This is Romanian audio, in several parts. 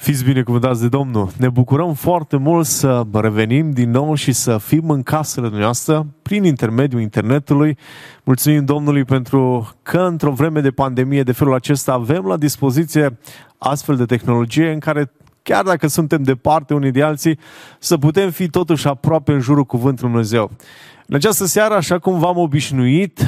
Fiți binecuvântați de Domnul! Ne bucurăm foarte mult să revenim din nou și să fim în casele noastre prin intermediul internetului. Mulțumim Domnului pentru că într-o vreme de pandemie de felul acesta avem la dispoziție astfel de tehnologie în care, chiar dacă suntem departe unii de alții, să putem fi totuși aproape în jurul cuvântului Dumnezeu. În această seară, așa cum v-am obișnuit,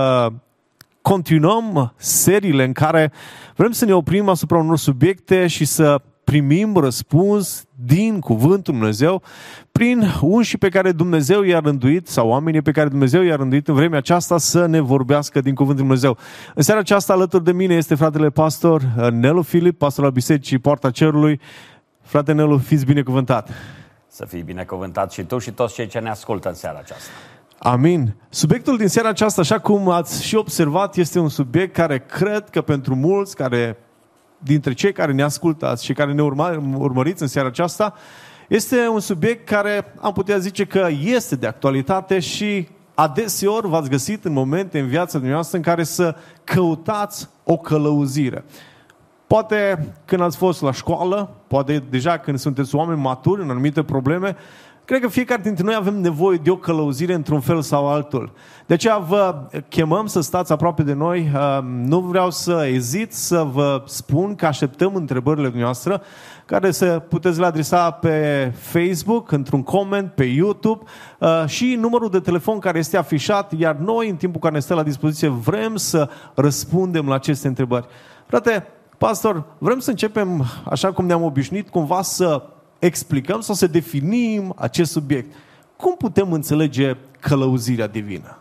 continuăm seriile în care vrem să ne oprim asupra unor subiecte și să primim răspuns din cuvântul Dumnezeu prin unșii pe care Dumnezeu i-a rânduit sau oamenii pe care Dumnezeu i-a rânduit în vremea aceasta să ne vorbească din cuvântul Dumnezeu. În seara aceasta alături de mine este fratele pastor Nelu Filip, pastor al Bisericii Poarta Cerului. Frate Nelu, fiți binecuvântat! Să fii binecuvântat și tu și toți cei ce ne ascultă în seara aceasta. Amin. Subiectul din seara aceasta, așa cum ați și observat, este un subiect care cred că pentru mulți dintre cei care ne ascultați și care ne urmăriți în seara aceasta, este un subiect care am putea zice că este de actualitate și adeseori v-ați găsit în momente în viața dumneavoastră în care să căutați o călăuzire. Poate când ați fost la școală, poate deja când sunteți oameni maturi în anumite probleme, cred că fiecare dintre noi avem nevoie de o călăuzire într-un fel sau altul. De aceea vă chemăm să stați aproape de noi. Nu vreau să ezit să vă spun că așteptăm întrebările dumneavoastră, care să puteți le adresa pe Facebook, într-un comment, pe YouTube și numărul de telefon care este afișat, iar noi, în timpul care ne stă la dispoziție, vrem să răspundem la aceste întrebări. Frate, pastor, vrem să începem, așa cum ne-am obișnuit, cumva să explicăm sau să definim acest subiect. Cum putem înțelege călăuzirea divină?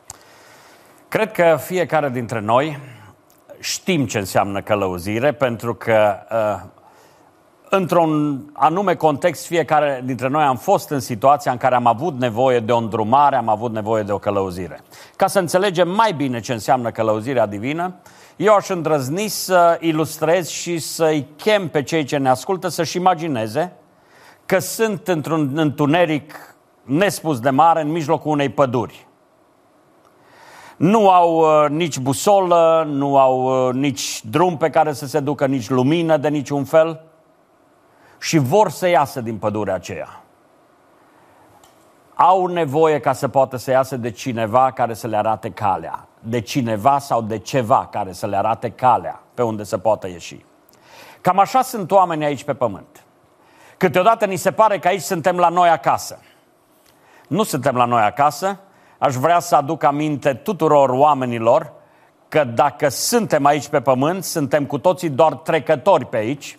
Cred că fiecare dintre noi știm ce înseamnă călăuzire, pentru că într-un anume context fiecare dintre noi am fost în situația în care am avut nevoie de o îndrumare, am avut nevoie de o călăuzire. Ca să înțelegem mai bine ce înseamnă călăuzirea divină, eu aș îndrăzni să ilustrez și să-i chem pe cei ce ne ascultă să-și imagineze că sunt într-un întuneric nespus de mare în mijlocul unei păduri. Nu au nici busolă, nu au nici drum pe care să se ducă, nici lumină de niciun fel și vor să iasă din pădurea aceea. Au nevoie ca să poată să iasă de cineva care să le arate calea, de cineva sau de ceva care să le arate calea pe unde să poată ieși. Cam așa sunt oamenii aici pe pământ. Câteodată ni se pare că aici suntem la noi acasă. Nu suntem la noi acasă. Aș vrea să aduc aminte tuturor oamenilor că dacă suntem aici pe pământ, suntem cu toții doar trecători pe aici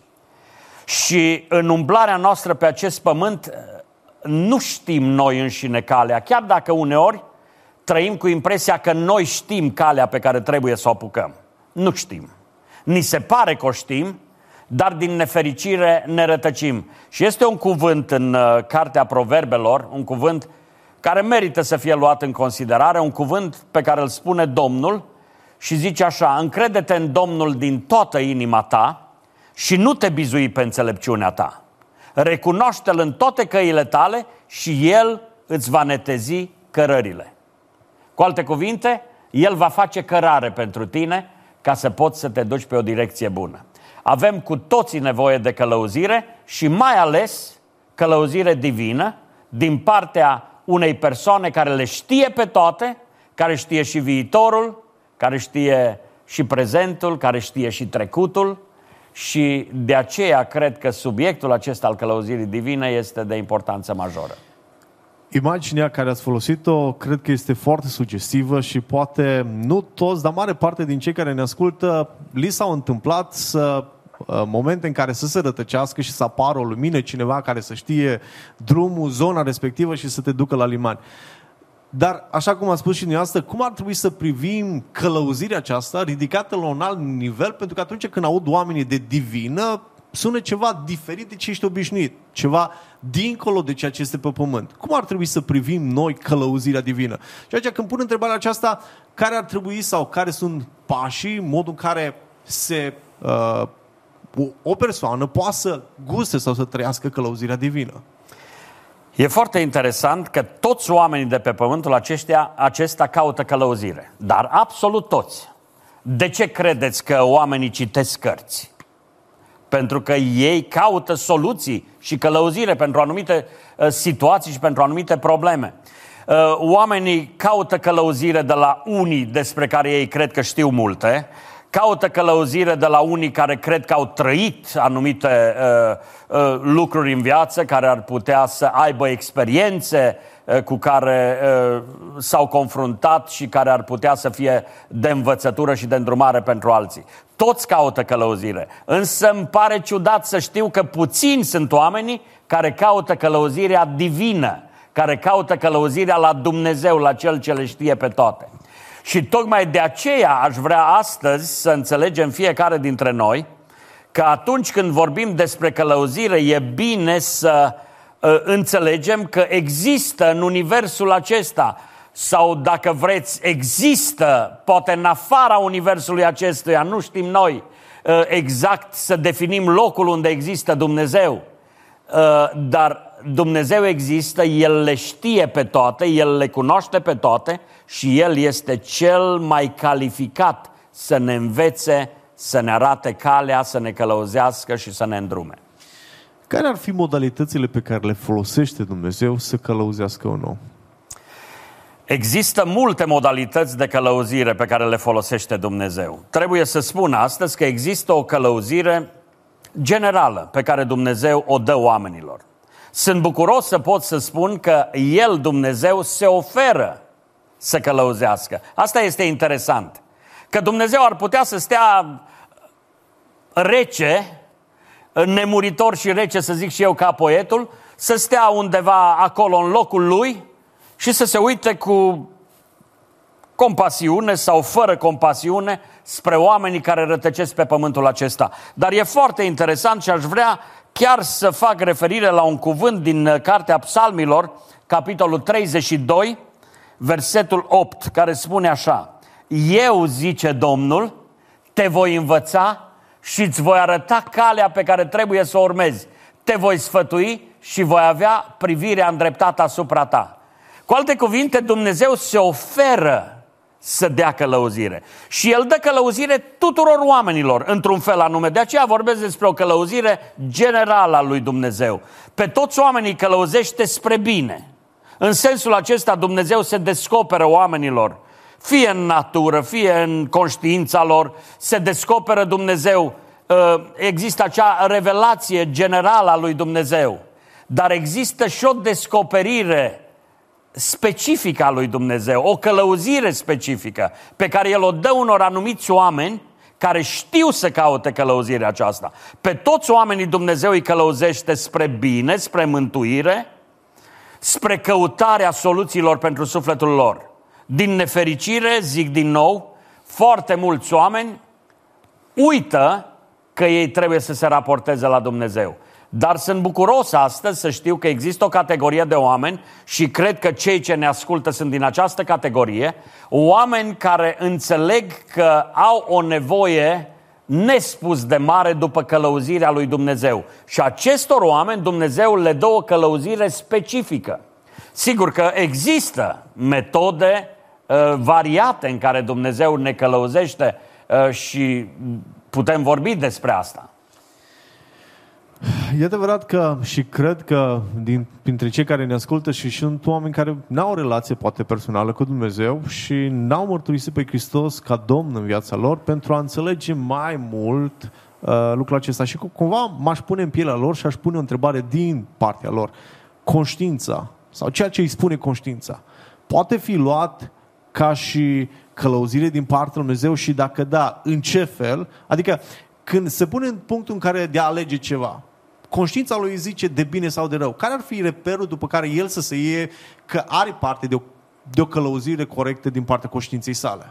și în umblarea noastră pe acest pământ nu știm noi înșine calea, chiar dacă uneori trăim cu impresia că noi știm calea pe care trebuie să o apucăm. Nu știm. Ni se pare că o știm, dar din nefericire ne rătăcim. Și este un cuvânt în Cartea Proverbelor, un cuvânt care merită să fie luat în considerare, un cuvânt pe care îl spune Domnul și zice așa: încrede-te în Domnul din toată inima ta și nu te bizui pe înțelepciunea ta. Recunoaște-L în toate căile tale și El îți va netezi cărările. Cu alte cuvinte, El va face cărare pentru tine ca să poți să te duci pe o direcție bună. Avem cu toții nevoie de călăuzire și mai ales călăuzire divină din partea unei persoane care le știe pe toate, care știe și viitorul, care știe și prezentul, care știe și trecutul și de aceea cred că subiectul acesta al călăuzirii divine este de importanță majoră. Imaginea care ați folosit-o cred că este foarte sugestivă și poate nu toți, dar mare parte din cei care ne ascultă li s-au întâmplat momente în care să se rătăcească și să apară o lumină, cineva care să știe drumul, zona respectivă și să te ducă la liman. Dar, așa cum a spus și dumneavoastră, cum ar trebui să privim călăuzirea aceasta ridicată la un alt nivel? Pentru că atunci când aud oamenii de divină, sună ceva diferit de ce ești obișnuit, ceva dincolo de ceea ce este pe pământ. Cum ar trebui să privim noi călăuzirea divină? Și atunci când pun întrebarea aceasta, care ar trebui sau care sunt pașii, modul în care o persoană poate să guste sau să trăiască călăuzirea divină? E foarte interesant că toți oamenii de pe pământul acesta caută călăuzire. Dar absolut toți. De ce credeți că oamenii citesc cărți? pentru că ei caută soluții și călăuzire pentru anumite situații și pentru anumite probleme. Oamenii caută călăuzire de la unii despre care ei cred că știu multe, caută călăuzire de la unii care cred că au trăit anumite lucruri în viață, care ar putea să aibă experiențe cu care s-au confruntat și care ar putea să fie de învățătură și de îndrumare pentru alții. Toți caută călăuzire, însă îmi pare ciudat să știu că puțini sunt oamenii care caută călăuzirea divină, care caută călăuzirea la Dumnezeu, la Cel ce le știe pe toate. Și tocmai de aceea aș vrea astăzi să înțelegem fiecare dintre noi că atunci când vorbim despre călăuzire, e bine să înțelegem că există în universul acesta, sau dacă vreți, există, poate în afara universului acestuia, nu știm noi exact să definim locul unde există Dumnezeu, dar Dumnezeu există, El le știe pe toate, El le cunoaște pe toate și El este cel mai calificat să ne învețe, să ne arate calea, să ne călăuzească și să ne îndrume. Care ar fi modalitățile pe care le folosește Dumnezeu să călăuzească un om? Există multe modalități de călăuzire pe care le folosește Dumnezeu. Trebuie să spun astăzi că există o călăuzire generală pe care Dumnezeu o dă oamenilor. Sunt bucuros să pot să spun că El, Dumnezeu, se oferă să călăuzească. Asta este interesant. Că Dumnezeu ar putea să stea rece, nemuritor și rece, să zic și eu ca poetul, să stea undeva acolo în locul Lui și să se uite cu compasiune sau fără compasiune spre oamenii care rătăcesc pe pământul acesta. Dar e foarte interesant și aș vrea chiar să fac referire la un cuvânt din Cartea Psalmilor, capitolul 32, versetul 8, care spune așa: Eu, zice Domnul, te voi învăța și îți voi arăta calea pe care trebuie să o urmezi. Te voi sfătui și voi avea privirea îndreptată asupra ta. Cu alte cuvinte, Dumnezeu se oferă să dea călăuzire. Și El dă călăuzire tuturor oamenilor, într-un fel anume. De aceea vorbesc despre o călăuzire generală a lui Dumnezeu. Pe toți oamenii călăuzește spre bine. În sensul acesta Dumnezeu se descoperă oamenilor, fie în natură, fie în conștiința lor, se descoperă Dumnezeu. Există acea revelație generală a lui Dumnezeu. Dar există și o descoperire specifică a lui Dumnezeu, o călăuzire specifică pe care El o dă unor anumiți oameni care știu să caute călăuzirea aceasta. Pe toți oamenii Dumnezeu îi călăuzește spre bine, spre mântuire, spre căutarea soluțiilor pentru sufletul lor. Din nefericire, zic din nou, foarte mulți oameni uită că ei trebuie să se raporteze la Dumnezeu. Dar sunt bucuros astăzi să știu că există o categorie de oameni și cred că cei ce ne ascultă sunt din această categorie, oameni care înțeleg că au o nevoie nespus de mare după călăuzirea lui Dumnezeu. Și acestor oameni Dumnezeu le dă o călăuzire specifică. Sigur că există metode variate în care Dumnezeu ne călăuzește și putem vorbi despre asta. E adevărat că și cred că printre cei care ne ascultă și sunt oameni care n-au o relație poate personală cu Dumnezeu și n-au mărturisit pe Hristos ca Domn în viața lor pentru a înțelege mai mult lucrul acesta. Și cumva m-aș pune în pielea lor și aș pune o întrebare din partea lor. Conștiința sau ceea ce îi spune conștiința poate fi luat ca și călăuzire din partea lui Dumnezeu și dacă da, în ce fel? Adică când se pune în punctul în care de a alege ceva, conștiința lui zice de bine sau de rău. Care ar fi reperul după care el să se iei că are parte de o călăuzire corectă din partea conștiinței sale?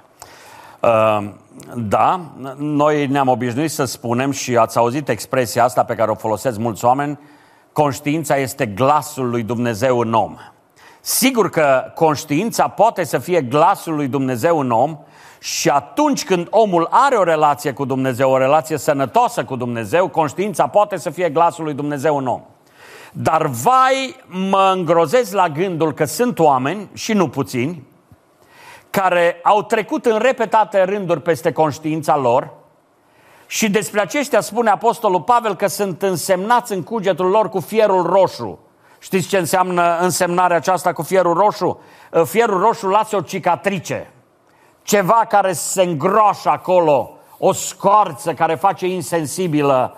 Da, noi ne-am obișnuit să spunem și ați auzit expresia asta pe care o folosesc mulți oameni: conștiința este glasul lui Dumnezeu în om. Sigur că conștiința poate să fie glasul lui Dumnezeu în om și atunci când omul are o relație cu Dumnezeu, o relație sănătoasă cu Dumnezeu, conștiința poate să fie glasul lui Dumnezeu în om. Dar vai, mă îngrozesc la gândul că sunt oameni, și nu puțini, care au trecut în repetate rânduri peste conștiința lor Și despre aceștia spune Apostolul Pavel că sunt însemnați în cugetul lor cu fierul roșu. Știți ce înseamnă însemnarea aceasta cu fierul roșu? Fierul roșu lasă o cicatrice, ceva care se îngroașă acolo, o scoarță care face insensibilă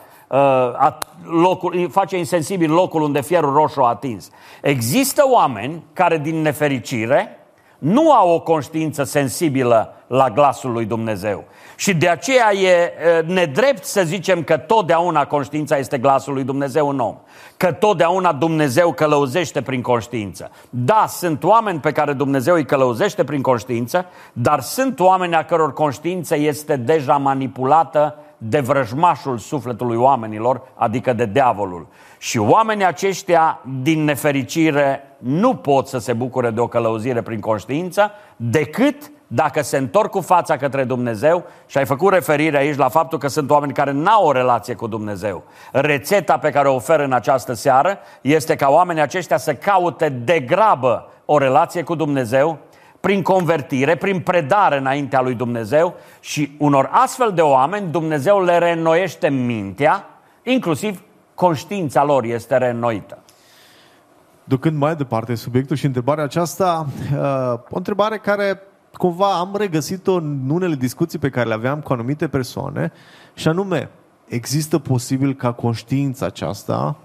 face insensibil locul unde fierul roșu a atins. Există oameni care, din nefericire, nu au o conștiință sensibilă la glasul lui Dumnezeu. Și de aceea e nedrept să zicem că totdeauna conștiința este glasul lui Dumnezeu în om. Că totdeauna Dumnezeu călăuzește prin conștiință. Da, sunt oameni pe care Dumnezeu îi călăuzește prin conștiință, dar sunt oameni a căror conștiință este deja manipulată de vrăjmașul sufletului oamenilor, adică de diavolul. Și oamenii aceștia, din nefericire, nu pot să se bucure de o călăuzire prin conștiință, decât dacă se întorc cu fața către Dumnezeu. Și ai făcut referire aici la faptul că sunt oameni care n-au o relație cu Dumnezeu. Rețeta pe care o ofer în această seară este ca oamenii aceștia să caute degrabă o relație cu Dumnezeu, prin convertire, prin predare înaintea lui Dumnezeu, și unor astfel de oameni Dumnezeu le reînnoiește mintea, inclusiv conștiința lor este reînnoită. Ducând mai departe subiectul și întrebarea aceasta, o întrebare care cumva am regăsit-o în unele discuții pe care le aveam cu anumite persoane, și anume, există posibil ca conștiința aceasta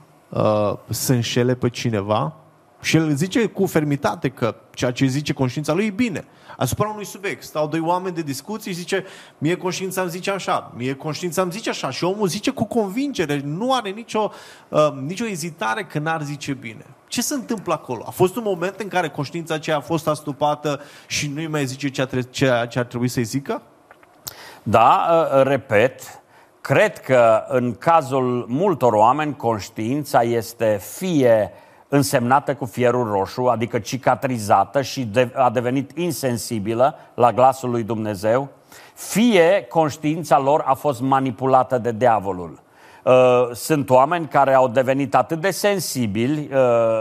să înșele pe cineva? Și el zice cu fermitate că ceea ce zice conștiința lui e bine. Asupra unui subiect stau doi oameni de discuții și zice, mie conștiința îmi zice așa, mie conștiința îmi zice așa, și omul zice cu convingere, nu are nicio ezitare că n-ar zice bine. Ce se întâmplă acolo? A fost un moment în care conștiința aceea a fost astupată și nu-i mai zice ce ar trebui să-i zică? Da, repet, cred că în cazul multor oameni conștiința este fie însemnată cu fierul roșu, adică cicatrizată și a devenit insensibilă la glasul lui Dumnezeu, fie conștiința lor a fost manipulată de diavolul. Sunt oameni care au devenit atât de sensibili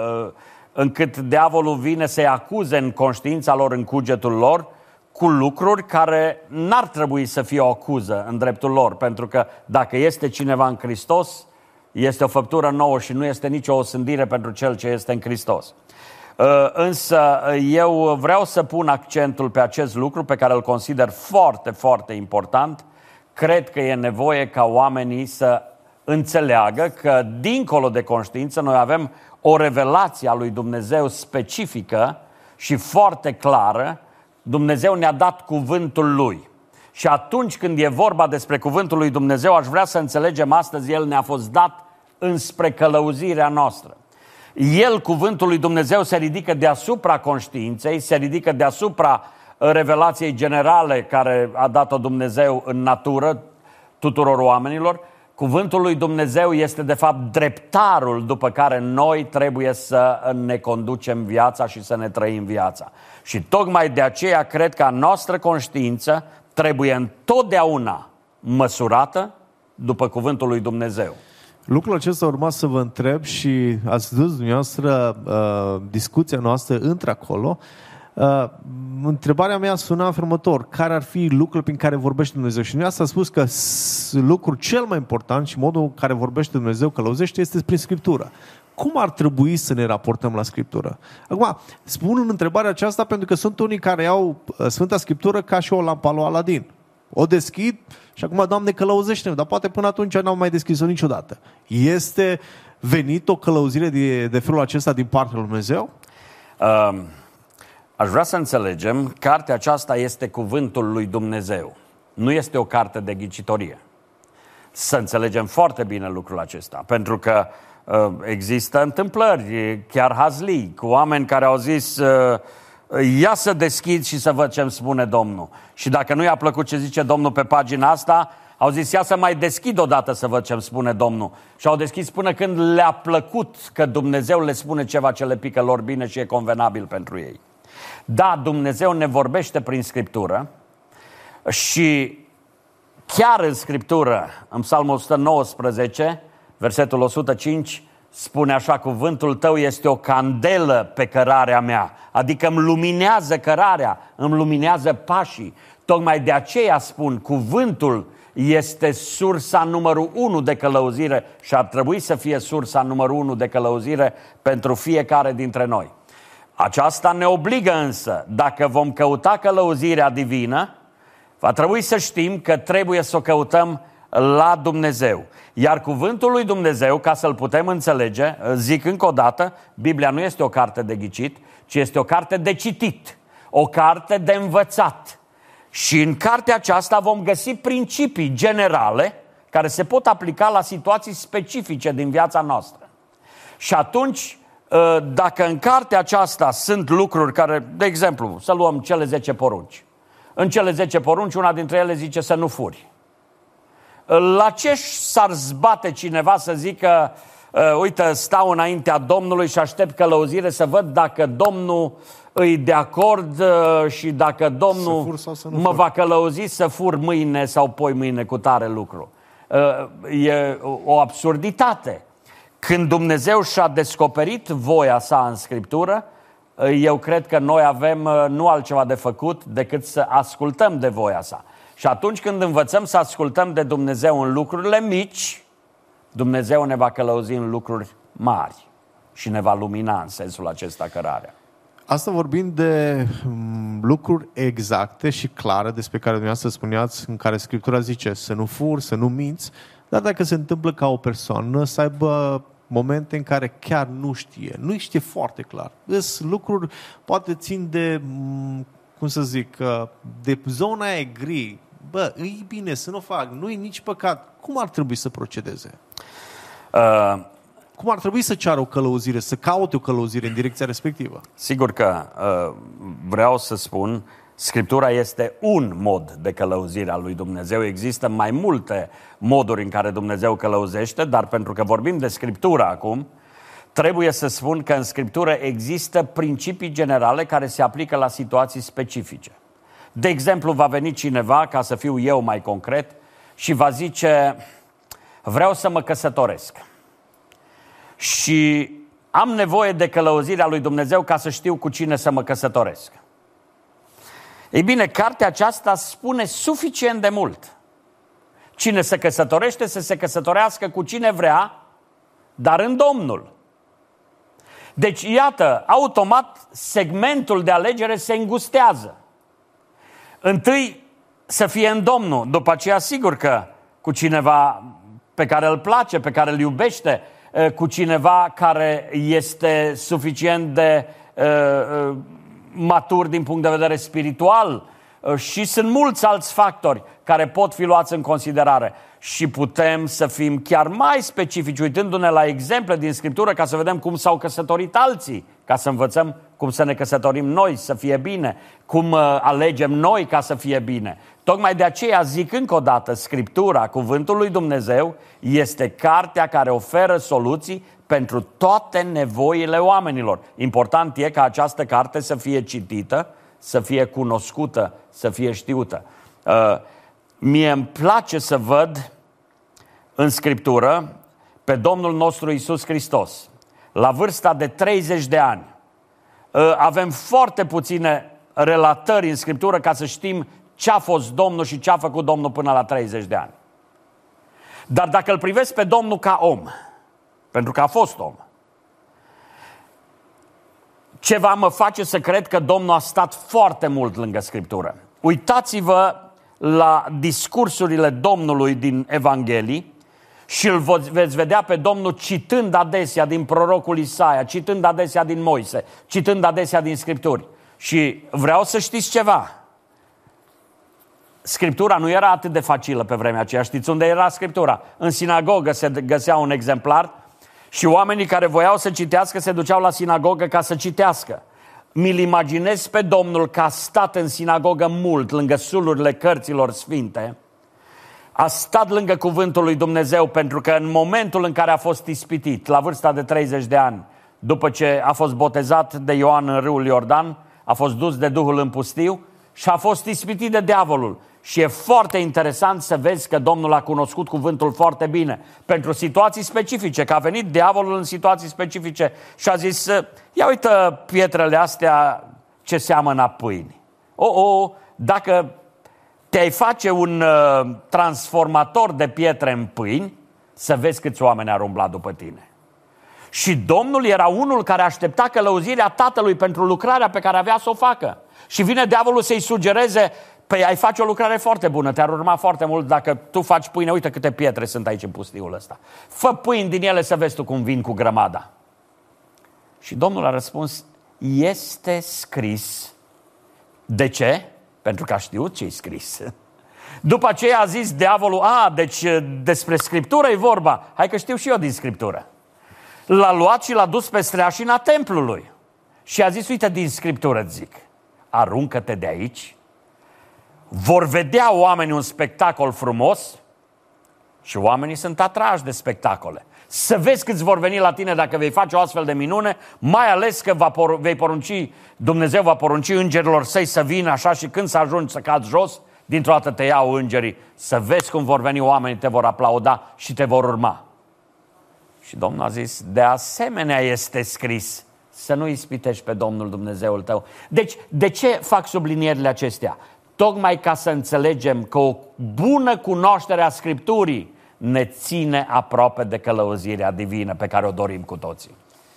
încât diavolul vine să-i acuze în conștiința lor, în cugetul lor, cu lucruri care n-ar trebui să fie o acuză în dreptul lor, pentru că dacă este cineva în Hristos, este o făptură nouă și nu este nicio osândire pentru cel ce este în Hristos. Însă eu vreau să pun accentul pe acest lucru pe care îl consider foarte, foarte important. Cred că e nevoie ca oamenii să înțeleagă că dincolo de conștiință noi avem o revelație a lui Dumnezeu specifică și foarte clară. Dumnezeu ne-a dat cuvântul Lui. Și atunci când e vorba despre cuvântul lui Dumnezeu, aș vrea să înțelegem astăzi, El ne-a fost dat înspre călăuzirea noastră. El, cuvântul lui Dumnezeu, se ridică deasupra conștiinței, se ridică deasupra revelației generale care a dat-o Dumnezeu în natură tuturor oamenilor. Cuvântul lui Dumnezeu este de fapt dreptarul după care noi trebuie să ne conducem viața și să ne trăim viața. Și tocmai de aceea cred că a noastră conștiință trebuie întotdeauna măsurată după cuvântul lui Dumnezeu. Lucrul acesta urma să vă întreb și ați dus dumneavoastră discuția noastră într-acolo. Întrebarea mea suna în următor: care ar fi lucrul prin care vorbește Dumnezeu? Și dumneavoastră a spus că lucrul cel mai important și modul în care vorbește Dumnezeu, călăuzește, este prin Scriptură. Cum ar trebui să ne raportăm la Scriptură? Acum, spun în întrebarea aceasta pentru că sunt unii care au Sfânta Scriptură ca și o lampă lui Aladin. O deschid și acum, Doamne, călăuzește-ne, dar poate până atunci n-au mai deschis-o niciodată. Este venit o călăuzire de felul acesta din partea lui Dumnezeu? Aș vrea să înțelegem, cartea aceasta este cuvântul lui Dumnezeu. Nu este o carte de ghicitorie. Să înțelegem foarte bine lucrul acesta, pentru că există întâmplări, chiar hazlii, cu oameni care au zis: ia să deschid și să văd ce îmi spune Domnul. Și dacă nu i-a plăcut ce zice Domnul pe pagina asta, au zis: ia să mai deschid odată să văd ce îmi spune Domnul. Și au deschis până când le-a plăcut că Dumnezeu le spune ceva ce le pică lor bine și e convenabil pentru ei. Da, Dumnezeu ne vorbește prin Scriptură și chiar în Scriptură, în Psalmul 119, versetul 105, spune așa: cuvântul tău este o candelă pe cărarea mea, adică îmi luminează cărarea, îmi luminează pașii. Tocmai de aceea spun, cuvântul este sursa numărul 1 de călăuzire și ar trebui să fie sursa numărul 1 de călăuzire pentru fiecare dintre noi. Aceasta ne obligă însă, dacă vom căuta călăuzirea divină, va trebui să știm că trebuie să o căutăm la Dumnezeu. Iar cuvântul lui Dumnezeu, ca să-l putem înțelege, zic încă o dată, Biblia nu este o carte de ghicit, ci este o carte de citit, o carte de învățat. Și în cartea aceasta vom găsi principii generale care se pot aplica la situații specifice din viața noastră. Și atunci, dacă în cartea aceasta sunt lucruri care, de exemplu, să luăm cele 10 porunci. În cele 10 porunci, una dintre ele zice să nu furi. La ce s-ar zbate cineva să zică, uite, stau înaintea Domnului și aștept călăuzire să văd dacă Domnul îi de acord și dacă Domnul mă va călăuzi să fur mâine sau poi mâine cu tare lucru. E o absurditate. Când Dumnezeu și-a descoperit voia sa în Scriptură, eu cred că noi avem nu altceva de făcut decât să ascultăm de voia sa. Și atunci când învățăm să ascultăm de Dumnezeu în lucrurile mici, Dumnezeu ne va călăuzi în lucruri mari și ne va lumina în sensul acesta cărarea. Asta vorbind de lucruri exacte și clare despre care dumneavoastră spuneați, în care Scriptura zice să nu furi, să nu minți, dar dacă se întâmplă ca o persoană să aibă momente în care chiar nu știe foarte clar. Sunt lucruri, poate țin de, cum să zic, de zona aia gri. Bă, e bine să nu fac, nu e nici păcat. Cum ar trebui să procedeze? Cum ar trebui să ceară o călăuzire, să caute o călăuzire în direcția respectivă? Sigur că vreau să spun, Scriptura este un mod de călăuzire a lui Dumnezeu. Există mai multe moduri în care Dumnezeu călăuzește, dar pentru că vorbim de Scriptură acum, trebuie să spun că în Scriptură există principii generale care se aplică la situații specifice. De exemplu, va veni cineva, ca să fiu eu mai concret, și va zice, vreau să mă căsătoresc. Și am nevoie de călăuzirea lui Dumnezeu ca să știu cu cine să mă căsătoresc. Ei bine, cartea aceasta spune suficient de mult. Cine se căsătorește, să se căsătorească cu cine vrea, dar în Domnul. Deci, iată, automat segmentul de alegere se îngustează. Întâi să fie în Domnul, după aceea sigur că cu cineva pe care îl place, pe care îl iubește, cu cineva care este suficient de matur din punct de vedere spiritual și sunt mulți alți factori care pot fi luați în considerare. Și putem să fim chiar mai specifici, uitându-ne la exemple din Scriptură ca să vedem cum s-au căsătorit alții, ca să învățăm cum să ne căsătorim noi, să fie bine, cum alegem noi ca să fie bine. Tocmai de aceea zic încă o dată, Scriptura, cuvântul lui Dumnezeu, este cartea care oferă soluții pentru toate nevoile oamenilor. Important e ca această carte să fie citită, să fie cunoscută, să fie știută. Mie îmi place să văd în Scriptură pe Domnul nostru Iisus Hristos. La vârsta de 30 de ani avem foarte puține relatări în Scriptură ca să știm ce a fost Domnul și ce a făcut Domnul până la 30 de ani. Dar dacă îl privesc pe Domnul ca om, pentru că a fost om, ceva mă face să cred că Domnul a stat foarte mult lângă Scriptură. Uitați-vă la discursurile Domnului din Evanghelii și îl veți vedea pe Domnul citând adesea din prorocul Isaia, citând adesea din Moise, citând adesea din Scripturi. Și vreau să știți ceva. Scriptura nu era atât de facilă pe vremea aceea. Știți unde era Scriptura? În sinagogă se găsea un exemplar și oamenii care voiau să citească se duceau la sinagogă ca să citească. Mi-l imaginez pe Domnul că a stat în sinagogă mult, lângă sulurile cărților sfinte, a stat lângă cuvântul lui Dumnezeu, pentru că în momentul în care a fost ispitit, la vârsta de 30 de ani, după ce a fost botezat de Ioan în râul Iordan, a fost dus de Duhul în pustiu și a fost ispitit de diavolul. Și e foarte interesant să vezi că Domnul a cunoscut cuvântul foarte bine pentru situații specifice, că a venit diavolul în situații specifice și a zis, ia uită pietrele astea ce seamănă pâini. Dacă te-ai face un transformator de pietre în pâini, să vezi câți oameni ar umbla după tine. Și Domnul era unul care aștepta călăuzirea Tatălui pentru lucrarea pe care avea să o facă. Și vine diavolul să-i sugereze: păi ai face o lucrare foarte bună, te-ar urma foarte mult dacă tu faci pâine, uite câte pietre sunt aici în pustiul ăsta. Fă pâini din ele să vezi tu cum vin cu grămada. Și Domnul a răspuns: este scris. De ce? Pentru că a știut ce-i scris. După aceea a zis diavolul: deci despre Scriptură e vorba. Hai că știu și eu din Scriptură. L-a luat și l-a dus pe streașina templului. Și a zis: uite, din Scriptură îți zic, aruncă-te de aici, vor vedea oamenii un spectacol frumos și oamenii sunt atrași de spectacole. Să vezi câți vor veni la tine dacă vei face o astfel de minune, mai ales că vei porunci, Dumnezeu va porunci îngerilor săi să vină așa și când să ajungi să cazi jos, dintr-o dată te iau îngerii, să vezi cum vor veni oamenii, te vor aplauda și te vor urma. Și Domnul a zis: de asemenea este scris, să nu ispitești pe Domnul Dumnezeul tău. Deci, de ce fac sublinierile acestea? Tocmai ca să înțelegem că o bună cunoaștere a Scripturii ne ține aproape de călăuzirea divină pe care o dorim cu toții.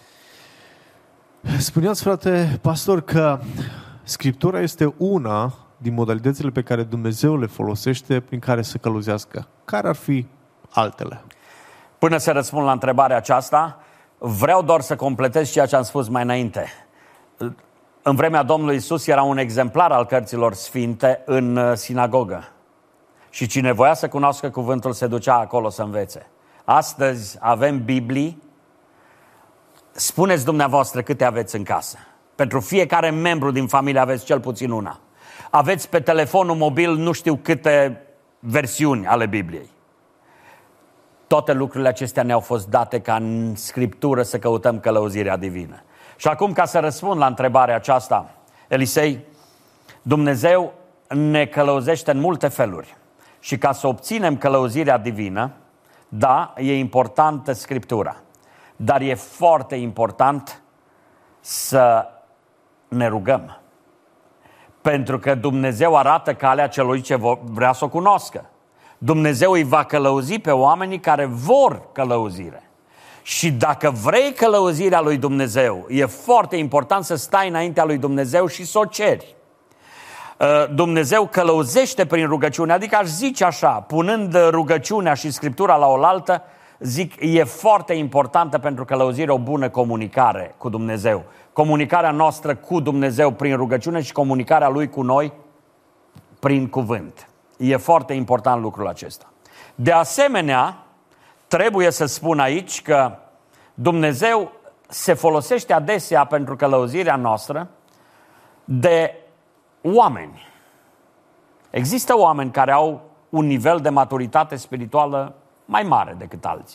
Spuneați, frate pastor, că Scriptura este una din modalitățile pe care Dumnezeu le folosește prin care să călăuzească. Care ar fi altele? Până să răspund la întrebarea aceasta, vreau doar să completez ceea ce am spus mai înainte. În vremea Domnului Iisus era un exemplar al cărților sfinte în sinagogă. Și cine voia să cunoască cuvântul se ducea acolo să învețe. Astăzi avem Biblii. Spuneți dumneavoastră câte aveți în casă. Pentru fiecare membru din familie aveți cel puțin una. Aveți pe telefonul mobil nu știu câte versiuni ale Bibliei. Toate lucrurile acestea ne-au fost date ca în Scriptură să căutăm călăuzirea divină. Și acum, ca să răspund la întrebarea aceasta, Elisei, Dumnezeu ne călăuzește în multe feluri. Și ca să obținem călăuzirea divină, da, e importantă Scriptura. Dar e foarte important să ne rugăm. Pentru că Dumnezeu arată calea celui ce vrea să o cunoască. Dumnezeu îi va călăuzi pe oamenii care vor călăuzire. Și dacă vrei călăuzirea lui Dumnezeu, e foarte important să stai înaintea lui Dumnezeu și să o ceri. Dumnezeu călăuzește prin rugăciune, adică aș zice așa, punând rugăciunea și Scriptura la oaltă, zic, e foarte importantă pentru călăuzire o bună comunicare cu Dumnezeu. Comunicarea noastră cu Dumnezeu prin rugăciune și comunicarea Lui cu noi prin cuvânt. E foarte important lucrul acesta. De asemenea, trebuie să spun aici că Dumnezeu se folosește adesea pentru călăuzirea noastră de oameni. Există oameni care au un nivel de maturitate spirituală mai mare decât alții.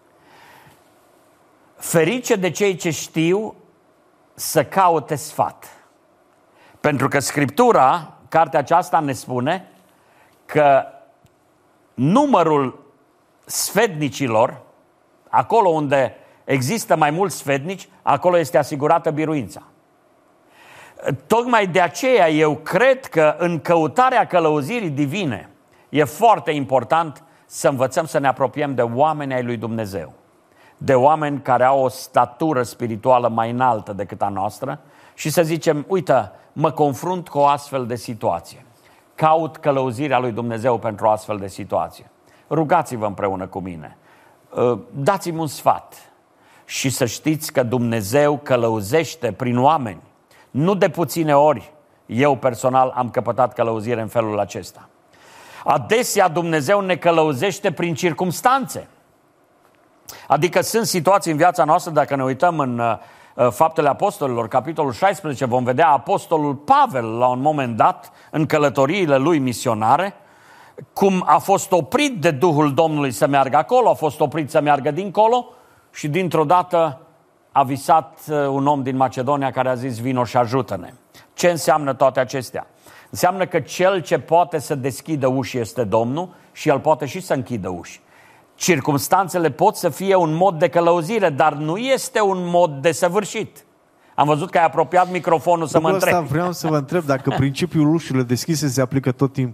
Ferice de cei ce știu să caute sfat. Pentru că Scriptura, cartea aceasta ne spune că numărul sfetnicilor, acolo unde există mai mulți sfetnici, acolo este asigurată biruința. Tocmai de aceea eu cred că în căutarea călăuzirii divine e foarte important să învățăm să ne apropiem de oameni ai lui Dumnezeu. De oameni care au o statură spirituală mai înaltă decât a noastră și să zicem, uite, mă confrunt cu o astfel de situație. Caut călăuzirea lui Dumnezeu pentru o astfel de situație. Rugați-vă împreună cu mine. Dați-mi un sfat. Și să știți că Dumnezeu călăuzește prin oameni. Nu de puține ori eu personal am căpătat călăuzire în felul acesta. Adesea Dumnezeu ne călăuzește prin circumstanțe. Adică sunt situații în viața noastră, dacă ne uităm în Faptele Apostolilor, capitolul 16, vom vedea apostolul Pavel la un moment dat, în călătoriile lui misionare, cum a fost oprit de Duhul Domnului să meargă acolo, a fost oprit să meargă dincolo și dintr-o dată a visat un om din Macedonia care a zis, vino și ajută-ne. Ce înseamnă toate acestea? Înseamnă că cel ce poate să deschidă uși este Domnul și el poate și să închidă uși. Circumstanțele pot să fie un mod de călăuzire, dar nu este un mod desăvârșit. Am văzut că ai apropiat microfonul să mă întreb. Vreau să vă întreb dacă principiul ușilor deschise se aplică tot timpul.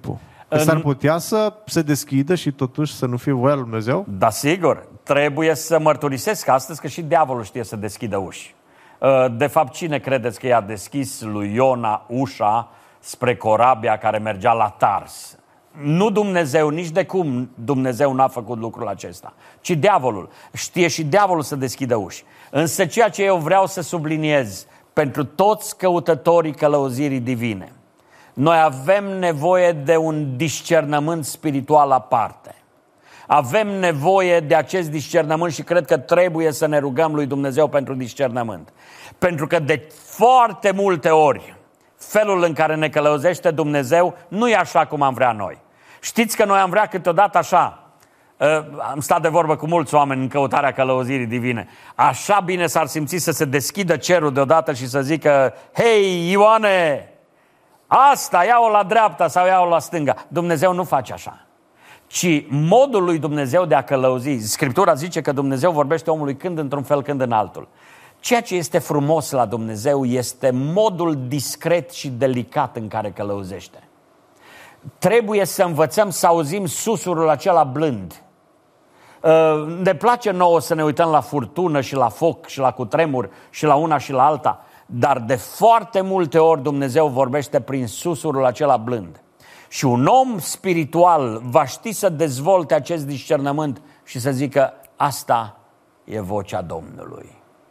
S-ar putea să se deschidă și totuși să nu fie voia lui Dumnezeu? Da, sigur. Trebuie să mărturisesc astăzi că și diavolul știe să deschidă uși. De fapt, cine credeți că i-a deschis lui Iona ușa spre corabia care mergea la Tars? Nu Dumnezeu, nici de cum Dumnezeu n-a făcut lucrul acesta, ci diavolul. Știe și diavolul să deschidă uși. Însă ceea ce eu vreau să subliniez pentru toți căutătorii călăuzirii divine, noi avem nevoie de un discernământ spiritual aparte. Avem nevoie de acest discernământ și cred că trebuie să ne rugăm lui Dumnezeu pentru discernământ. Pentru că de foarte multe ori felul în care ne călăuzește Dumnezeu nu e așa cum am vrea noi. Știți că noi am vrea câteodată așa. Am stat de vorbă cu mulți oameni în căutarea călăuzirii divine. Așa bine s-ar simți să se deschidă cerul deodată și să zică: hei, Ioane, asta, ia-o la dreapta sau ia-o la stânga. Dumnezeu nu face așa. Ci modul lui Dumnezeu de a călăuzi. Scriptura zice că Dumnezeu vorbește omului când într-un fel, când în altul. Ceea ce este frumos la Dumnezeu este modul discret și delicat în care călăuzește. Trebuie să învățăm să auzim susurul acela blând. Ne place nouă să ne uităm la furtună și la foc și la cutremur și la una și la alta, dar de foarte multe ori Dumnezeu vorbește prin susurul acela blând. Și un om spiritual va ști să dezvolte acest discernământ și să zică: asta e vocea Domnului.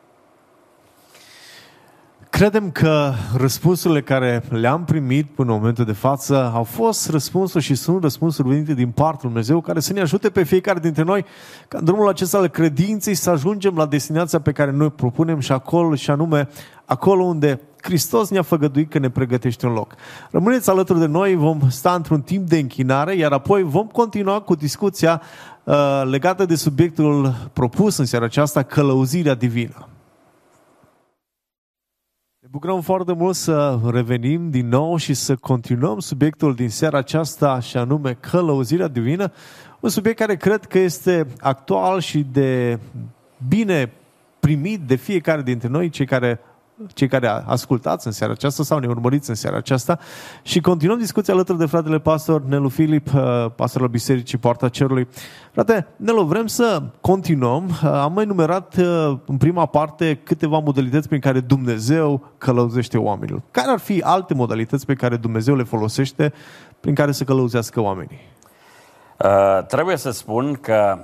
Credem că răspunsurile care le-am primit până în momentul de față au fost răspunsuri și sunt răspunsuri venite din partea lui Dumnezeu, care să ne ajute pe fiecare dintre noi ca în drumul acesta al credinței să ajungem la destinația pe care noi propunem și anume acolo unde Hristos ne-a făgăduit că ne pregătește un loc. Rămâneți alături de noi, vom sta într-un timp de închinare, iar apoi vom continua cu discuția legată de subiectul propus în seara aceasta, călăuzirea divină. Ne bucurăm foarte mult să revenim din nou și să continuăm subiectul din seara aceasta, și anume călăuzirea divină, un subiect care cred că este actual și de bine primit de fiecare dintre noi, cei care ascultați în seara aceasta sau ne urmăriți în seara aceasta, și continuăm discuția alături de fratele pastor Nelu Filip, pastor la Bisericii Poarta Cerului. Frate Nelu, vrem să continuăm. Am mai numerat în prima parte câteva modalități prin care Dumnezeu călăuzește oamenii. Care ar fi alte modalități pe care Dumnezeu le folosește prin care să călăuzească oamenii? Trebuie să spun că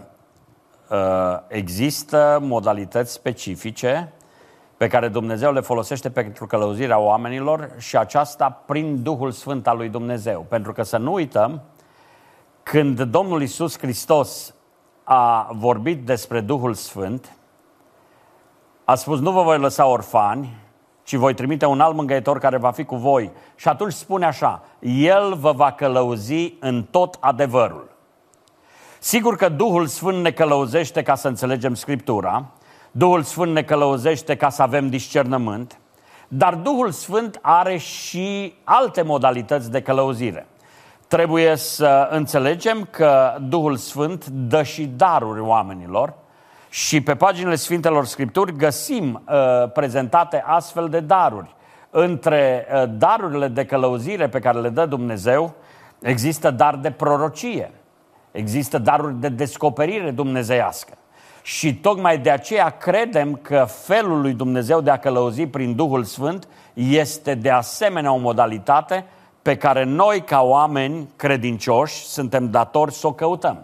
există modalități specifice pe care Dumnezeu le folosește pentru călăuzirea oamenilor, și aceasta prin Duhul Sfânt al lui Dumnezeu. Pentru că să nu uităm, când Domnul Iisus Hristos a vorbit despre Duhul Sfânt, a spus: nu vă voi lăsa orfani, ci voi trimite un alt mângâietor care va fi cu voi. Și atunci spune așa: El vă va călăuzi în tot adevărul. Sigur că Duhul Sfânt ne călăuzește ca să înțelegem Scriptura, Duhul Sfânt ne călăuzește ca să avem discernământ, dar Duhul Sfânt are și alte modalități de călăuzire. Trebuie să înțelegem că Duhul Sfânt dă și daruri oamenilor și pe paginile Sfintelor Scripturi găsim prezentate astfel de daruri. Între darurile de călăuzire pe care le dă Dumnezeu există dar de prorocie, există daruri de descoperire dumnezeiască. Și tocmai de aceea credem că felul lui Dumnezeu de a călăuzi prin Duhul Sfânt este de asemenea o modalitate pe care noi, ca oameni credincioși, suntem datori să o căutăm.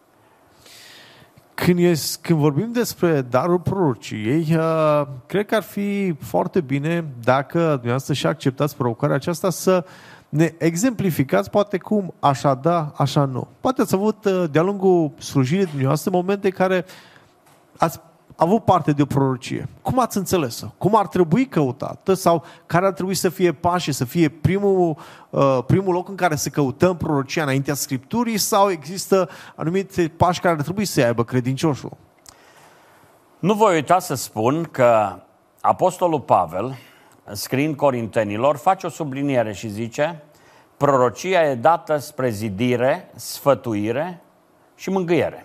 Când vorbim despre darul prorociei, cred că ar fi foarte bine dacă dumneavoastră și acceptați provocarea aceasta să ne exemplificați poate cum așa da, așa nu. Poate ați avut de-a lungul slujirii dumneavoastră momente care ați avut parte de o prorocie. Cum ați înțeles-o? Cum ar trebui căutată? Sau care ar trebui să fie pașii, să fie primul loc în care să căutăm prorocia înaintea Scripturii, sau există anumite pași care ar trebui să aibă credincioșul? Nu voi uita să spun că Apostolul Pavel, scriind Corintenilor, face o subliniere și zice: prorocia e dată spre zidire, sfătuire și mângâiere.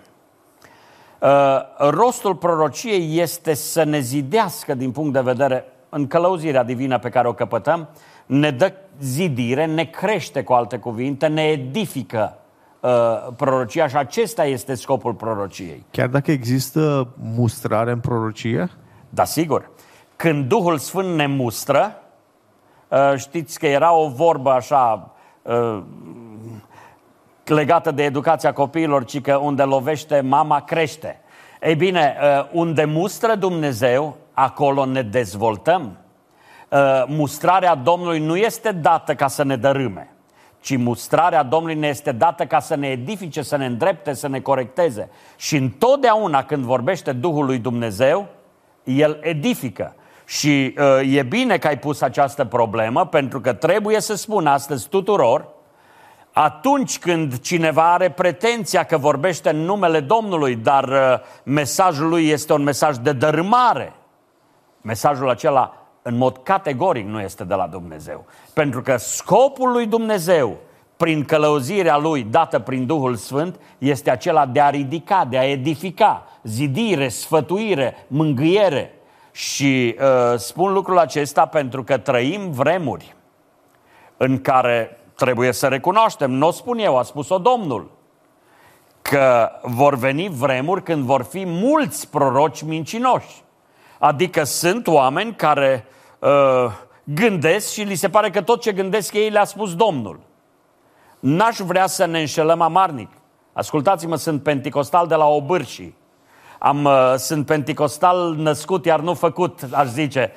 Rostul prorociei este să ne zidească din punct de vedere, în călăuzirea divină pe care o căpătăm, ne dă zidire, ne crește, cu alte cuvinte, ne edifică prorocia și acesta este scopul prorociei. Chiar dacă există mustrare în prorocie? Da, sigur. Când Duhul Sfânt ne mustră, știți că era o vorbă așa legată de educația copiilor, ci că unde lovește mama crește. Ei bine, unde mustră Dumnezeu, acolo ne dezvoltăm. Mustrarea Domnului nu este dată ca să ne dărâme, ci mustrarea Domnului ne este dată ca să ne edifice, să ne îndrepte, să ne corecteze. Și întotdeauna când vorbește Duhul lui Dumnezeu, El edifică. Și e bine că ai pus această problemă, pentru că trebuie să spun astăzi tuturor, atunci când cineva are pretenția că vorbește în numele Domnului, dar mesajul lui este un mesaj de dărâmare, mesajul acela în mod categoric nu este de la Dumnezeu. Pentru că scopul lui Dumnezeu, prin călăuzirea lui dată prin Duhul Sfânt, este acela de a ridica, de a edifica, zidire, sfătuire, mângâiere. Și spun lucrul acesta pentru că trăim vremuri în care trebuie să recunoaștem, nu o spun eu, a spus-o Domnul, că vor veni vremuri când vor fi mulți proroci mincinoși. Adică sunt oameni care gândesc și li se pare că tot ce gândesc ei le-a spus Domnul. N-aș vrea să ne înșelăm amarnic. Ascultați-mă, sunt penticostal de la Obârșii. Sunt penticostal născut, iar nu făcut, aș zice.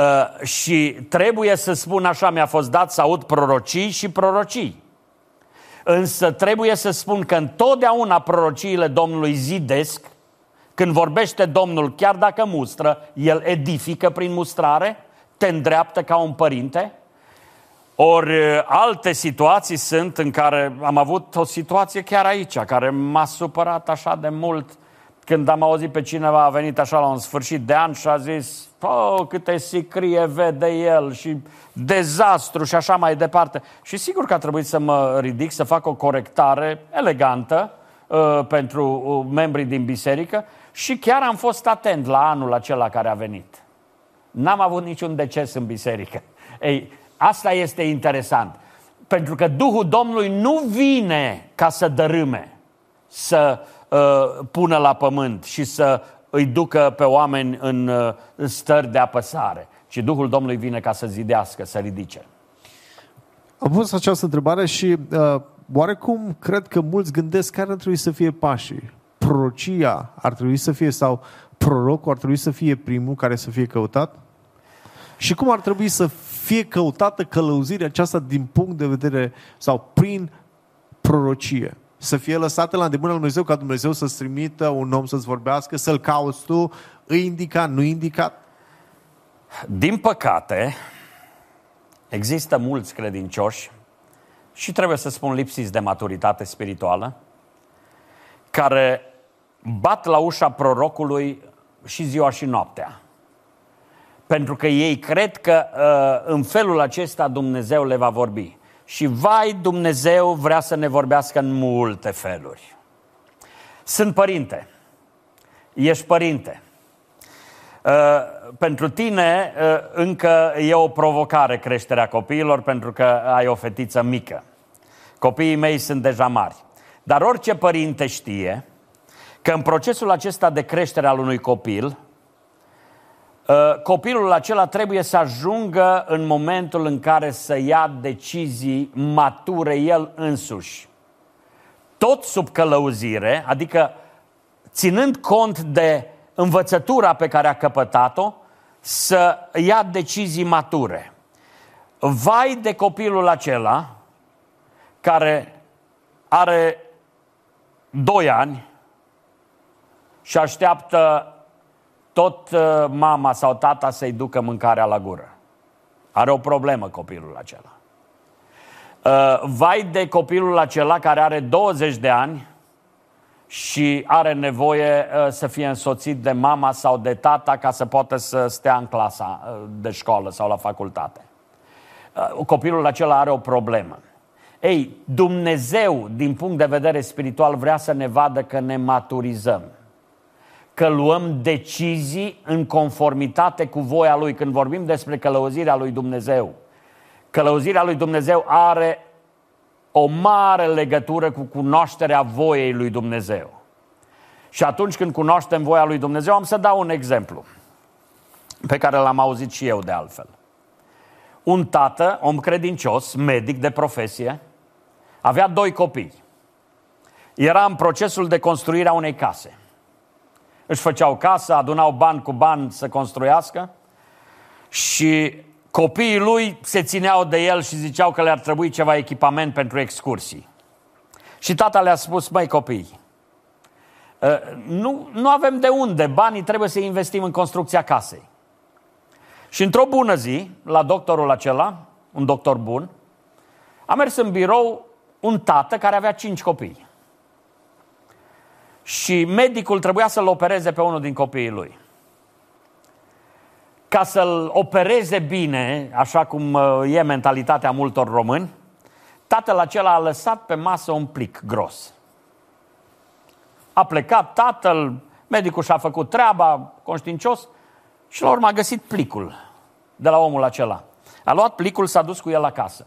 Și trebuie să spun așa, mi-a fost dat să aud prorocii și prorocii. Însă trebuie să spun că întotdeauna prorociile Domnului zidesc. Când vorbește Domnul, chiar dacă mustră, El edifică prin mustrare, te îndreaptă ca un părinte. Ori alte situații sunt în care am avut o situație chiar aici, care m-a supărat așa de mult, când am auzit pe cineva, a venit așa la un sfârșit de an și a zis: câte sicrie vede el și dezastru și așa mai departe. Și sigur că a trebuit să mă ridic, să fac o corectare elegantă pentru membrii din biserică și chiar am fost atent la anul acela care a venit. N-am avut niciun deces în biserică. Ei, asta este interesant. Pentru că Duhul Domnului nu vine ca să dărâme, să pună la pământ și să îi ducă pe oameni în stări de apăsare, ci Duhul Domnului vine ca să zidească, să ridice. Am pus această întrebare și oarecum cred că mulți gândesc care ar trebui să fie pașii. Prorocia ar trebui să fie, sau prorocul ar trebui să fie primul care să fie căutat? Și cum ar trebui să fie căutată călăuzirea aceasta din punct de vedere sau prin prorocie? Să fie lăsată la îndemâna lui Dumnezeu, ca Dumnezeu să-ți trimită un om să-ți vorbească, să-l cauți tu, îi indicat, nu indicat? Din păcate, există mulți credincioși și trebuie să spun lipsiți de maturitate spirituală, care bat la ușa prorocului și ziua și noaptea. Pentru că ei cred că în felul acesta Dumnezeu le va vorbi. Și vai, Dumnezeu vrea să ne vorbească în multe feluri. Sunt părinte. Ești părinte. Pentru tine încă e o provocare creșterea copiilor, pentru că ai o fetiță mică. Copiii mei sunt deja mari. Dar orice părinte știe că în procesul acesta de creștere al unui copil, copilul acela trebuie să ajungă în momentul în care să ia decizii mature el însuși. Tot sub călăuzire, adică ținând cont de învățătura pe care a căpătat-o, să ia decizii mature. Vai de copilul acela care are 2 ani și așteaptă tot mama sau tata să-i ducă mâncarea la gură. Are o problemă copilul acela. Vai de copilul acela care are 20 de ani și are nevoie să fie însoțit de mama sau de tata ca să poată să stea în clasa de școală sau la facultate. Copilul acela are o problemă. Ei, Dumnezeu, din punct de vedere spiritual, vrea să ne vadă că ne maturizăm, că luăm decizii în conformitate cu voia Lui. Când vorbim despre călăuzirea lui Dumnezeu, Călăuzirea lui Dumnezeu are o mare legătură cu cunoașterea voiei lui Dumnezeu. Și atunci când cunoaștem voia lui Dumnezeu, am să dau un exemplu pe care l-am auzit și eu de altfel. Un tată, om credincios, medic de profesie, avea 2 copii. Era în procesul de construire a unei case. Își făceau casă, adunau bani cu bani să construiască și copiii lui se țineau de el și ziceau că le-ar trebui ceva echipament pentru excursii. Și tata le-a spus: măi copii, nu avem de unde, banii trebuie să investim în construcția casei. Și într-o bună zi, la doctorul acela, un doctor bun, a mers în birou un tată care avea 5 copii. Și medicul trebuia să-l opereze pe unul din copiii lui. Ca să-l opereze bine, așa cum e mentalitatea multor români, tatăl acela a lăsat pe masă un plic gros. A plecat tatăl, medicul și-a făcut treaba, conștiincios, și la urmă a găsit plicul de la omul acela. A luat plicul, s-a dus cu el acasă.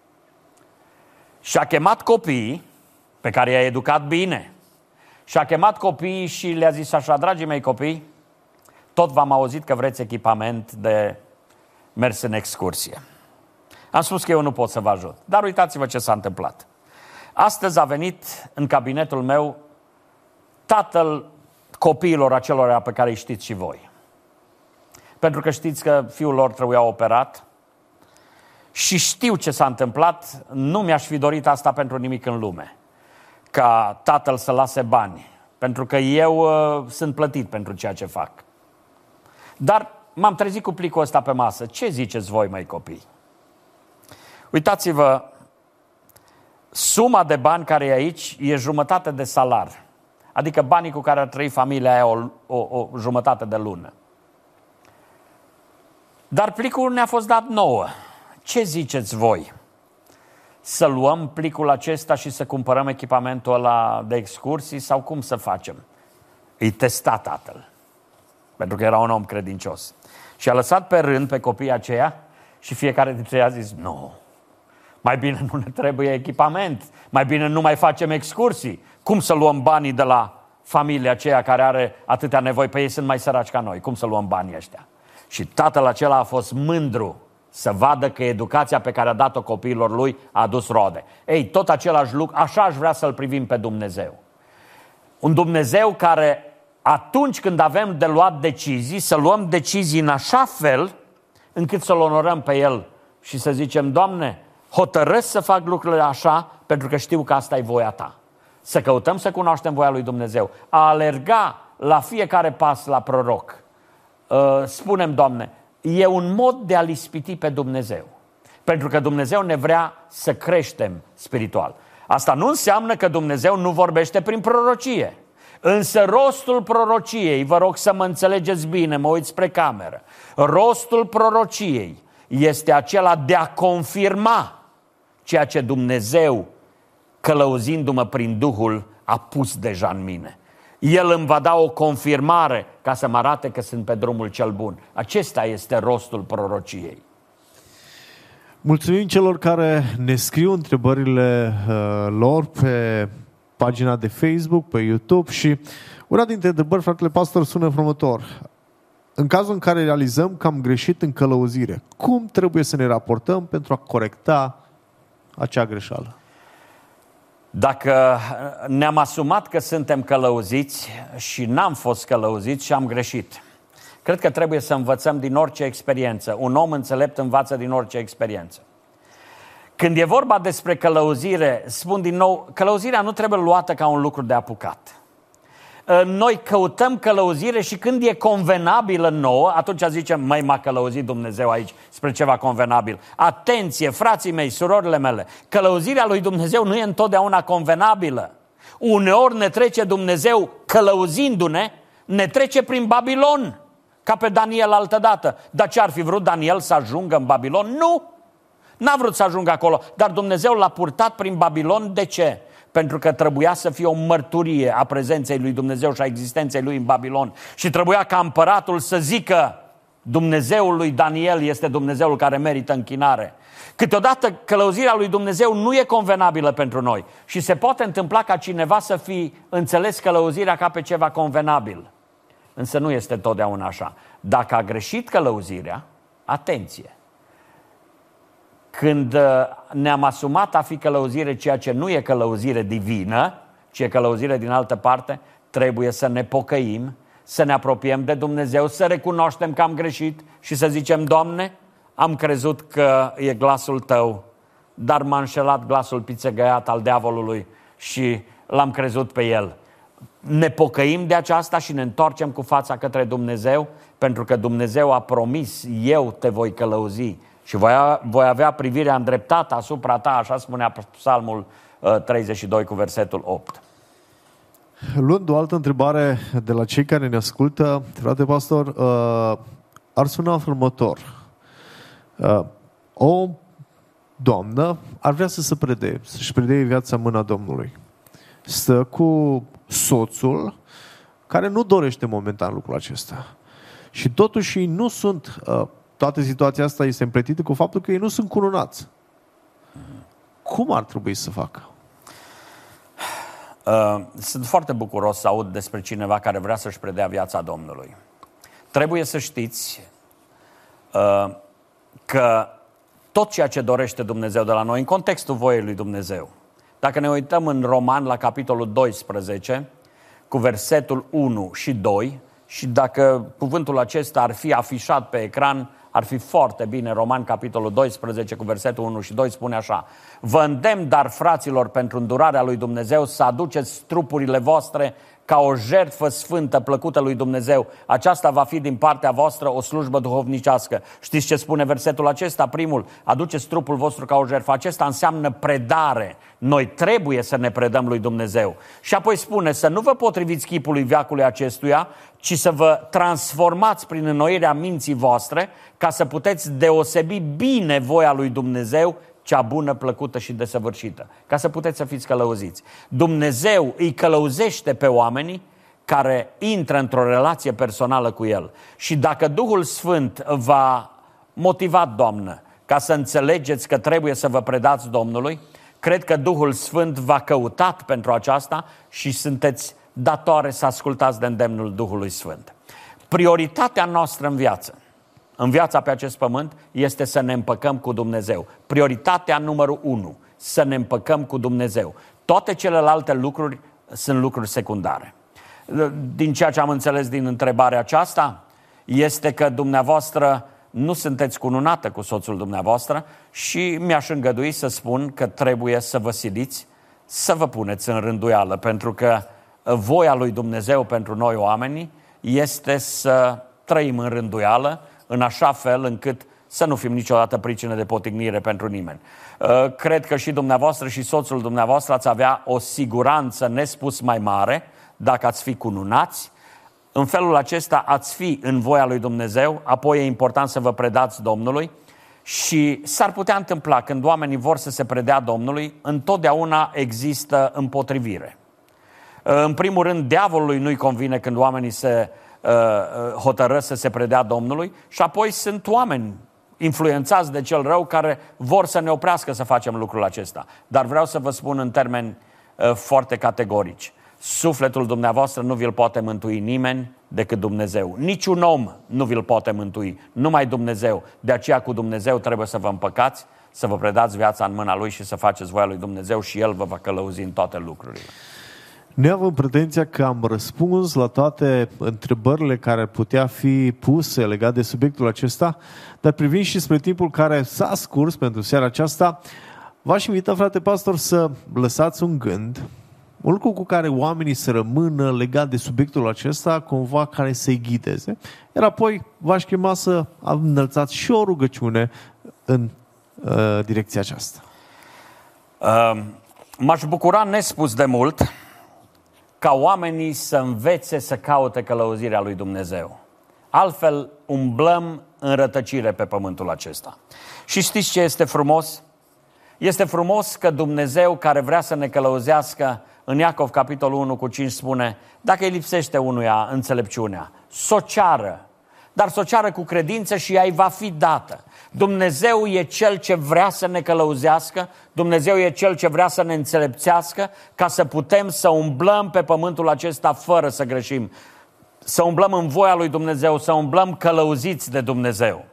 Și-a chemat copiii, pe care i-a educat bine, și-a chemat copiii și le-a zis așa: dragii mei copii, tot v-am auzit că vreți echipament de mers în excursie. Am spus că eu nu pot să vă ajut, dar uitați-vă ce s-a întâmplat. Astăzi a venit în cabinetul meu tatăl copiilor acelora pe care îi știți și voi. Pentru că știți că fiul lor trebuia operat și știu ce s-a întâmplat. Nu mi-aș fi dorit asta pentru nimic în lume, ca tatăl să lase bani, pentru că eu sunt plătit pentru ceea ce fac. Dar m-am trezit cu plicul ăsta pe masă. Ce ziceți voi, măi copii? Uitați-vă, suma de bani care e aici e jumătate de salar. Adică banii cu care ar trăi familia aia o jumătate de lună. Dar plicul ne-a fost dat nouă. Ce ziceți voi? Să luăm plicul acesta și să cumpărăm echipamentul ăla de excursii sau cum să facem? Îi testa tatăl, pentru că era un om credincios. Și a lăsat pe rând pe copiii aceia și fiecare dintre ei a zis: nu, mai bine nu ne trebuie echipament, mai bine nu mai facem excursii. Cum să luăm banii de la familia aceea care are atâtea nevoi? Pe ei sunt mai săraci ca noi, cum să luăm banii ăștia? Și tatăl acela a fost mândru să vadă că educația pe care a dat-o copiilor lui a adus roade. Ei, tot același lucru, așa aș vrea să-L privim pe Dumnezeu. Un Dumnezeu care, atunci când avem de luat decizii, să luăm decizii în așa fel încât să-L onorăm pe El și să zicem: Doamne, hotărăsc să fac lucrurile așa pentru că știu că asta e voia Ta. Să căutăm să cunoaștem voia lui Dumnezeu. A alerga la fiecare pas la proroc. Spunem: Doamne, e un mod de a-L ispiti pe Dumnezeu. Pentru că Dumnezeu ne vrea să creștem spiritual. Asta nu înseamnă că Dumnezeu nu vorbește prin prorocie. Însă rostul prorociei, vă rog să mă înțelegeți bine, mă uit spre cameră, rostul prorociei este acela de a confirma ceea ce Dumnezeu, călăuzindu-mă prin Duhul, a pus deja în mine. El îmi va da o confirmare ca să mă arate că sunt pe drumul cel bun. Acesta este rostul prorociei. Mulțumim celor care ne scriu întrebările lor pe pagina de Facebook, pe YouTube, și una dintre întrebări, fratele pastor, sună următor: în cazul în care realizăm că am greșit în călăuzire, cum trebuie să ne raportăm pentru a corecta acea greșeală? Dacă ne-am asumat că suntem călăuziți și n-am fost călăuziți și am greșit, cred că trebuie să învățăm din orice experiență. Un om înțelept învață din orice experiență. Când e vorba despre călăuzire, spun din nou, călăuzirea nu trebuie luată ca un lucru de apucat. Noi căutăm călăuzire și când e convenabilă nouă, atunci zicem: măi, m-a călăuzit Dumnezeu aici spre ceva convenabil. Atenție, frații mei, surorile mele, călăuzirea lui Dumnezeu nu e întotdeauna convenabilă. Uneori ne trece Dumnezeu călăuzindu-ne, ne trece prin Babilon, ca pe Daniel altădată. Dar ce ar fi vrut Daniel să ajungă în Babilon? Nu! N-a vrut să ajungă acolo, dar Dumnezeu l-a purtat prin Babilon. De ce? Pentru că trebuia să fie o mărturie a prezenței lui Dumnezeu și a existenței lui în Babilon. Și trebuia ca împăratul să zică: Dumnezeul lui Daniel este Dumnezeul care merită închinare. Câteodată călăuzirea lui Dumnezeu nu e convenabilă pentru noi și se poate întâmpla ca cineva să fi înțeles călăuzirea ca pe ceva convenabil. Însă nu este totdeauna așa. Dacă a greșit călăuzirea, atenție! Când ne-am asumat a fi călăuzire ceea ce nu e călăuzire divină, ci e călăuzire din altă parte, trebuie să ne pocăim, să ne apropiem de Dumnezeu, să recunoaștem că am greșit și să zicem: Doamne, am crezut că e glasul Tău, dar m-a înșelat glasul pițegăiat al diavolului și l-am crezut pe el. Ne pocăim de aceasta și ne întoarcem cu fața către Dumnezeu, pentru că Dumnezeu a promis: eu te voi călăuzi și voi avea privirea îndreptată asupra ta, așa spunea Psalmul 32 cu versetul 8. Luând o altă întrebare de la cei care ne ascultă, frate pastor, ar suna în următor. O doamnă ar vrea să se predee, să-și predee viața în mâna Domnului. Stă cu soțul care nu dorește momentan lucrul acesta. Și totuși ei nu sunt, toată situația asta este împletită cu faptul că ei nu sunt cununați. Cum ar trebui să facă? Sunt foarte bucuros să aud despre cineva care vrea să-și predea viața Domnului. Trebuie să știți că tot ceea ce dorește Dumnezeu de la noi, în contextul voiei lui Dumnezeu, dacă ne uităm în Roman la capitolul 12, cu versetul 1 și 2, și dacă cuvântul acesta ar fi afișat pe ecran, ar fi foarte bine. Roman, capitolul 12, cu versetul 1 și 2, spune așa: vă îndemn, dar, fraților, pentru îndurarea lui Dumnezeu, să aduceți trupurile voastre ca o jertfă sfântă, plăcută lui Dumnezeu. Aceasta va fi din partea voastră o slujbă duhovnicească. Știți ce spune versetul acesta? Primul: aduceți trupul vostru ca o jertfă. Acesta înseamnă predare. Noi trebuie să ne predăm lui Dumnezeu. Și apoi spune să nu vă potriviți chipului veacului acestuia, ci să vă transformați prin înnoirea minții voastre, ca să puteți deosebi bine voia lui Dumnezeu, cea bună, plăcută și desăvârșită, ca să puteți să fiți călăuziți. Dumnezeu îi călăuzește pe oamenii care intră într-o relație personală cu El. Și dacă Duhul Sfânt v-a motivat, doamnă, ca să înțelegeți că trebuie să vă predați Domnului, cred că Duhul Sfânt v-a căutat pentru aceasta și sunteți datoare să ascultați de îndemnul Duhului Sfânt. Prioritatea noastră în viața pe acest pământ, este să ne împăcăm cu Dumnezeu. Prioritatea numărul 1, să ne împăcăm cu Dumnezeu. Toate celelalte lucruri sunt lucruri secundare. Din ceea ce am înțeles din întrebarea aceasta, este că dumneavoastră nu sunteți cununată cu soțul dumneavoastră și mi-aș îngădui să spun că trebuie să vă siliți, să vă puneți în rânduială, pentru că voia lui Dumnezeu pentru noi oamenii este să trăim în rânduială, în așa fel încât să nu fim niciodată pricină de potignire pentru nimeni. Cred că și dumneavoastră și soțul dumneavoastră ați avea o siguranță nespus mai mare dacă ați fi cununați. În felul acesta ați fi în voia lui Dumnezeu, apoi e important să vă predați Domnului și s-ar putea întâmpla când oamenii vor să se predea Domnului, întotdeauna există împotrivire. În primul rând, diavolului nu-i convine când oamenii se hotărăsc să se predea Domnului și apoi sunt oameni influențați de cel rău care vor să ne oprească să facem lucrul acesta. Dar vreau să vă spun în termeni foarte categorici: sufletul dumneavoastră nu vi-l poate mântui nimeni decât Dumnezeu. Niciun om nu vi-l poate mântui, numai Dumnezeu. De aceea cu Dumnezeu trebuie să vă împăcați, să vă predați viața în mâna Lui și să faceți voia lui Dumnezeu și El vă va călăuzi în toate lucrurile. Ne avem pretenția că am răspuns la toate întrebările care ar putea fi puse legate de subiectul acesta, dar privind și spre timpul care s-a scurs pentru seara aceasta, v-aș invita, frate pastor, să lăsați un gând, un lucru cu care oamenii să rămână legat de subiectul acesta, cumva care să-i ghideze, iar apoi v-aș chema să înălțați și o rugăciune în direcția aceasta. M-aș bucura nespus de mult ca oamenii să învețe să caute călăuzirea lui Dumnezeu. Altfel umblăm în rătăcire pe pământul acesta. Și știți ce este frumos? Este frumos că Dumnezeu, care vrea să ne călăuzească, în Iacov capitolul 1 cu 5 spune: dacă îi lipsește unuia înțelepciunea, s-o ceară. dar să o ceară cu credință și ea îi va fi dată. Dumnezeu e Cel ce vrea să ne călăuzească, Dumnezeu e Cel ce vrea să ne înțelepțească ca să putem să umblăm pe pământul acesta fără să greșim, să umblăm în voia lui Dumnezeu, să umblăm călăuziți de Dumnezeu.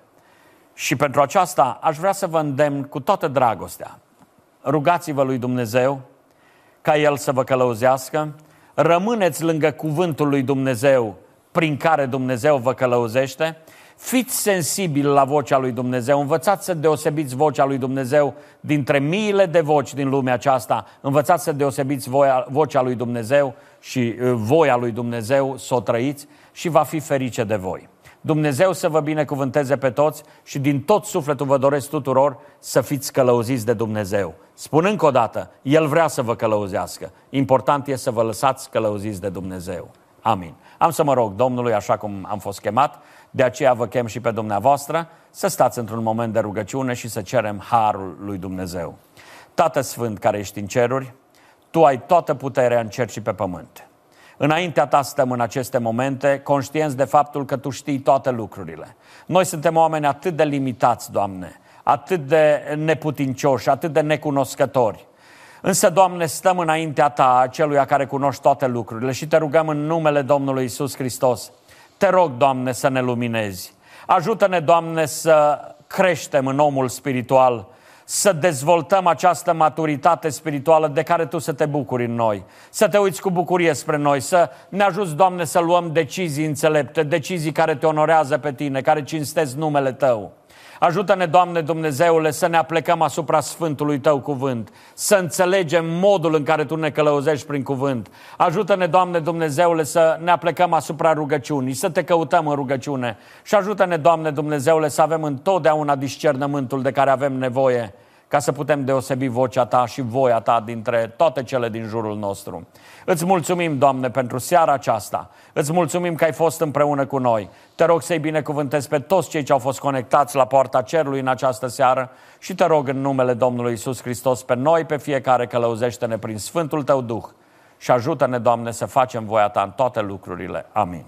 Și pentru aceasta aș vrea să vă îndemn cu toată dragostea. Rugați-vă lui Dumnezeu ca El să vă călăuzească, rămâneți lângă cuvântul lui Dumnezeu prin care Dumnezeu vă călăuzește, fiți sensibili la vocea lui Dumnezeu, învățați să deosebiți vocea lui Dumnezeu dintre miile de voci din lumea aceasta, învățați să deosebiți vocea lui Dumnezeu și voia lui Dumnezeu, să o trăiți și va fi ferice de voi. Dumnezeu să vă binecuvânteze pe toți și din tot sufletul vă doresc tuturor să fiți călăuziți de Dumnezeu. Spun încă o dată, El vrea să vă călăuzească. Important e să vă lăsați călăuziți de Dumnezeu. Amin. Am să mă rog Domnului, așa cum am fost chemat, de aceea vă chem și pe dumneavoastră să stați într-un moment de rugăciune și să cerem harul lui Dumnezeu. Tată Sfânt care ești în ceruri, Tu ai toată puterea în cer și pe pământ. Înaintea Ta stăm în aceste momente, conștienți de faptul că Tu știi toate lucrurile. Noi suntem oameni atât de limitați, Doamne, atât de neputincioși, atât de necunoscători. Însă, Doamne, stăm înaintea Ta, Celuia care cunoști toate lucrurile și Te rugăm în numele Domnului Iisus Hristos. Te rog, Doamne, să ne luminezi. Ajută-ne, Doamne, să creștem în omul spiritual, să dezvoltăm această maturitate spirituală de care Tu să Te bucuri în noi, să Te uiți cu bucurie spre noi, să ne ajuți, Doamne, să luăm decizii înțelepte, decizii care Te onorează pe Tine, care cinstesc numele Tău. Ajută-ne, Doamne Dumnezeule, să ne aplecăm asupra Sfântului Tău cuvânt, să înțelegem modul în care Tu ne călăuzești prin cuvânt. Ajută-ne, Doamne Dumnezeule, să ne aplecăm asupra rugăciunii, să Te căutăm în rugăciune. Și ajută-ne, Doamne Dumnezeule, să avem întotdeauna discernământul de care avem nevoie, ca să putem deosebi vocea Ta și voia Ta dintre toate cele din jurul nostru. Îți mulțumim, Doamne, pentru seara aceasta. Îți mulțumim că ai fost împreună cu noi. Te rog să-i binecuvântezi pe toți cei ce au fost conectați la poarta cerului în această seară și Te rog în numele Domnului Iisus Hristos pe noi, pe fiecare, călăuzește-ne prin Sfântul Tău Duh și ajută-ne, Doamne, să facem voia Ta în toate lucrurile. Amin.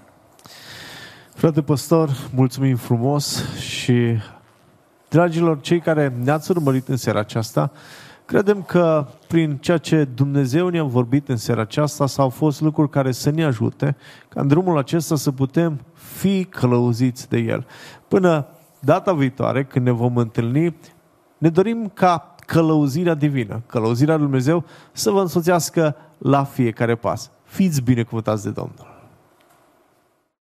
Frate păstor, mulțumim frumos și dragilor, cei care ne-ați urmărit în seara aceasta, credem că prin ceea ce Dumnezeu ne-a vorbit în seara aceasta s-au fost lucruri care să ne ajute ca în drumul acesta să putem fi călăuziți de El. Până data viitoare, când ne vom întâlni, ne dorim ca călăuzirea divină, călăuzirea lui Dumnezeu să vă însoțească la fiecare pas. Fiți binecuvântați de Domnul!